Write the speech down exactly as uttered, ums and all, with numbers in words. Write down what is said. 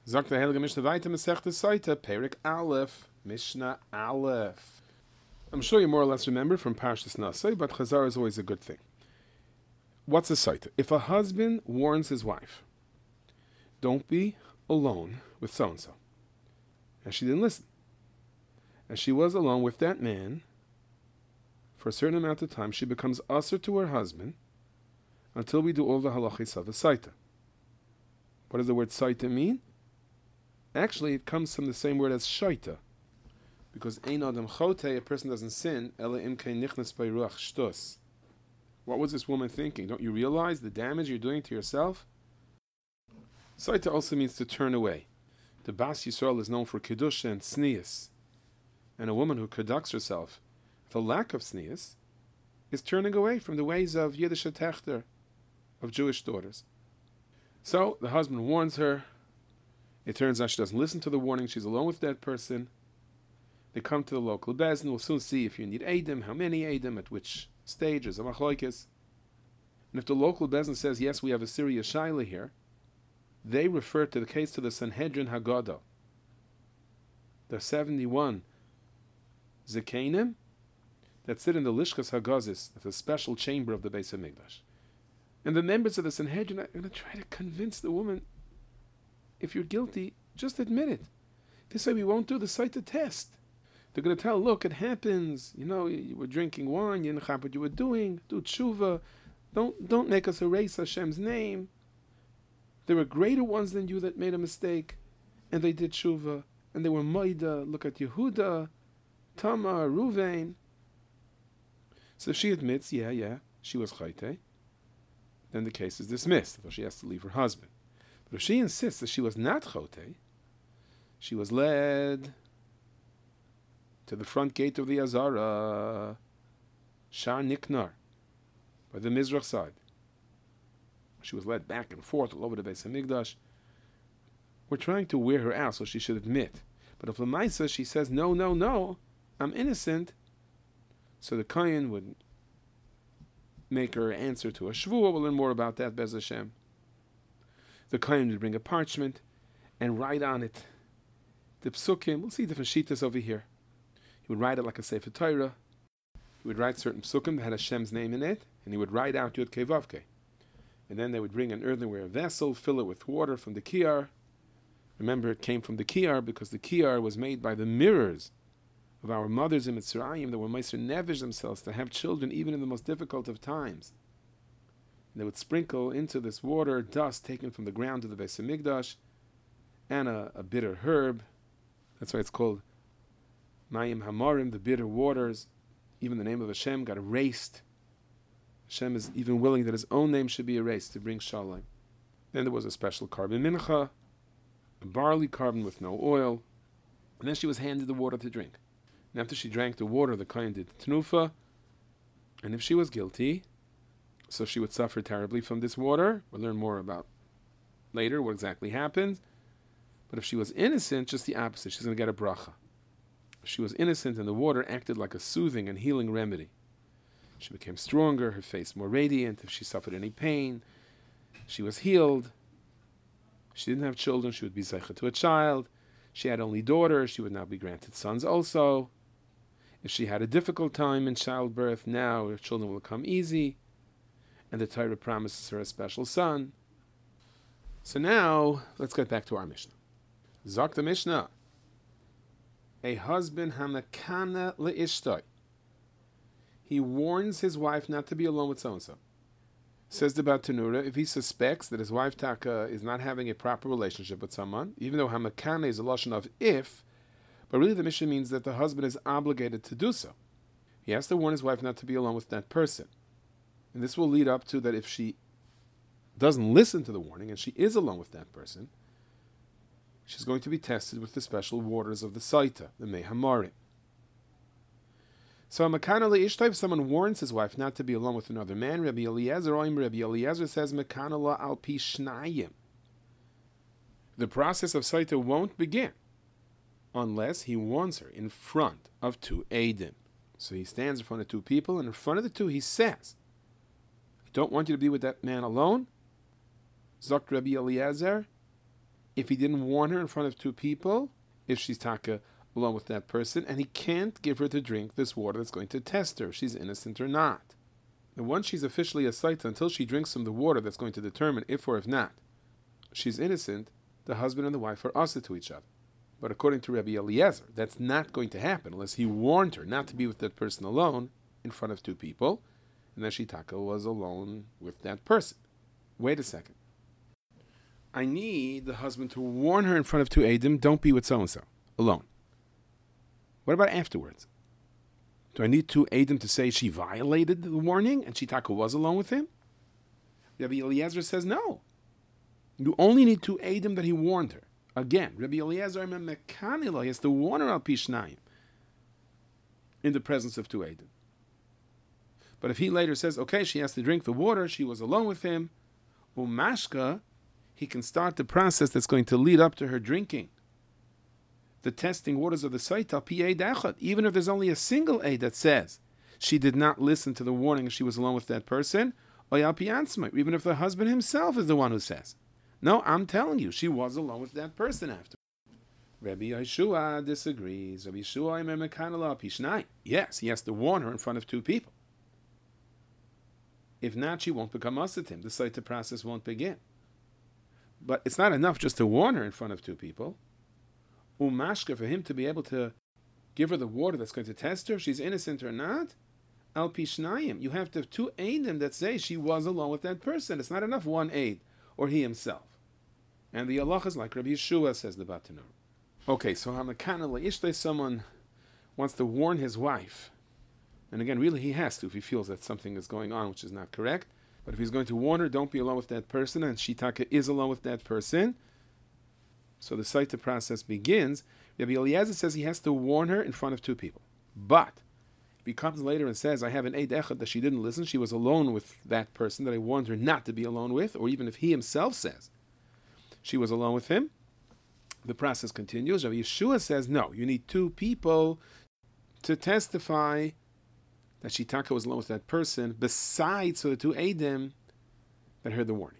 Sagt der Heilige Mishnah weiter, Masechta Saita, Perik Aleph, Mishnah Aleph. I'm sure you more or less remember from Parshas Nasai, but Chazar is always a good thing. What's a Saita? If a husband warns his wife, don't be alone with so-and-so, and she didn't listen, and she was alone with that man for a certain amount of time, she becomes usher to her husband until we do all the halachis of a Saita. What does the word Saita mean? Actually, it comes from the same word as Shaita, because Ein Adam Chote, a person doesn't sin, Ela Imkei Nichnas Bei Ruach Shtus. What was this woman thinking? Don't you realize the damage you're doing to yourself? Saita also means to turn away. The Bas Yisrael is known for Kedusha and Tznius, and a woman who conducts herself with a lack of Tznius is turning away from the ways of Yiddish Techter, of Jewish daughters. So the husband warns her. It turns out she doesn't listen to the warning. She's alone with that person. They come to the local bezdin. We'll soon see if you need Eidim, how many Eidim, at which stage, is a machlokes. And if the local bezdin says, yes, we have a serious shaila here, they refer to the case to the Sanhedrin Haggadah. There are seventy-one Zekenim that sit in the Lishkas Hagazis, that's a special chamber of the Beis HaMikdash. And the members of the Sanhedrin are going to try to convince the woman, if you're guilty, just admit it. This way we won't do the Saita test. They're going to tell, look, it happens. You know, you, you were drinking wine, you didn't know what you were doing. Do tshuva. Don't, don't make us erase Hashem's name. There were greater ones than you that made a mistake, and they did tshuva. And they were Maida. Look at Yehuda, Tamar, Ruvain. So if she admits, yeah, yeah, she was chayte, then the case is dismissed, so she has to leave her husband. But if she insists that she was not chayte, she was led to the front gate of the Azara, Shar Niknar, by the Mizrach side. She was led back and forth all over the Beis HaMikdash. We're trying to wear her out, so she should admit. But if Lamaisa, she says, no, no, no, I'm innocent, so the Kohen would make her answer to a shvuah. We'll learn more about that, Bez Hashem. The Kohen would bring a parchment and write on it the psukim. We'll see different shitas over here. He would write it like a Sefer Torah. He would write certain psukim that had Hashem's name in it, and he would write out Yud Kei Vav Kei. And then they would bring an earthenware vessel, fill it with water from the kiyar. Remember, it came from the kiyar because the kiyar was made by the mirrors of our mothers in Mitzrayim that were Meiser Nevish themselves to have children even in the most difficult of times. And they would sprinkle into this water dust taken from the ground of the Beis HaMikdash and a, a bitter herb. That's why it's called Mayim Hamarim, the bitter waters. Even the name of Hashem got erased. Hashem is even willing that his own name should be erased to bring shalom. Then there was a special carbon mincha, a barley carbon with no oil, and then she was handed the water to drink. And after she drank the water, the Kohen did tenufa, and if she was guilty, so she would suffer terribly from this water. We'll learn more about later what exactly happened. But if she was innocent, just the opposite. She's going to get a bracha. If she was innocent and the water acted like a soothing and healing remedy, she became stronger, her face more radiant. If she suffered any pain, she was healed. She didn't have children, she would be zeicha to a child. She had only daughters, she would now be granted sons also. If she had a difficult time in childbirth, now her children will come easy, and the Torah promises her a special son. So now, let's get back to our Mishnah. Zok the Mishnah. A husband hamakana le'ishtoi. He warns his wife not to be alone with so-and-so. Says the Batanura, if he suspects that his wife Taka is not having a proper relationship with someone, even though hamakana is a lashon of if, but really the Mishnah means that the husband is obligated to do so. He has to warn his wife not to be alone with that person. And this will lead up to that if she doesn't listen to the warning and she is alone with that person, she's going to be tested with the special waters of the Saita, the Mei Hamarim. So, Makana le'ishtai, if someone warns his wife not to be alone with another man, Rabbi Eliezer, or Rabbi Eliezer says, Makana la al pi shnayim. The process of Saita won't begin unless he warns her in front of two Eidim. So he stands in front of two people, and in front of the two he says, I don't want you to be with that man alone. Zok Rabbi Eliezer, if he didn't warn her in front of two people, if she's taka along with that person, and he can't give her to drink this water that's going to test her if she's innocent or not. And once she's officially a saita, until she drinks from the water that's going to determine if or if not she's innocent, the husband and the wife are asa to each other. But according to Rabbi Eliezer, that's not going to happen unless he warned her not to be with that person alone in front of two people, and then she taka was alone with that person. Wait a second. I need the husband to warn her in front of two Eidim, don't be with so-and-so, alone. What about afterwards? Do I need two Eidim to say she violated the warning and she taka was alone with him? Rabbi Eliezer says no. You only need two Eidim that he warned her. Again, Rabbi Eliezer mekanila, he has to warn her al pishnayim in the presence of two Eidim. But if he later says, okay, she has to drink the water, she was alone with him, umashka, he can start the process that's going to lead up to her drinking the testing waters of the site, al pi eid echad, even if there's only a single aid that says she did not listen to the warning and she was alone with that person, or al pi ansma, even if the husband himself is the one who says, no, I'm telling you, she was alone with that person after. Rabbi Yeshua disagrees. Rabbi Yeshua imer mekanala pishnai. Yes, he has to warn her in front of two people. If not, she won't become asatim. The saita process won't begin. But it's not enough just to warn her in front of two people. Umashka, for him to be able to give her the water that's going to test her if she's innocent or not. Al pishnayim. You have to have two aidim that say she was alone with that person. It's not enough one aid or he himself. And the Allah is like Rabbi Yeshua, says the Batanur. Okay, so Hamakana Ishtay, someone wants to warn his wife. And again, really he has to if he feels that something is going on which is not correct. But if he's going to warn her, don't be alone with that person, and Shitaka is alone with that person, so the saita process begins. Rabbi Eliezer says he has to warn her in front of two people. But if he comes later and says, I have an eid echad that she didn't listen, she was alone with that person that I warned her not to be alone with, or even if he himself says she was alone with him, the process continues. Rabbi Yeshua says, no, you need two people to testify that Shitaka was alone with that person, besides for the two Eidim that heard the warning.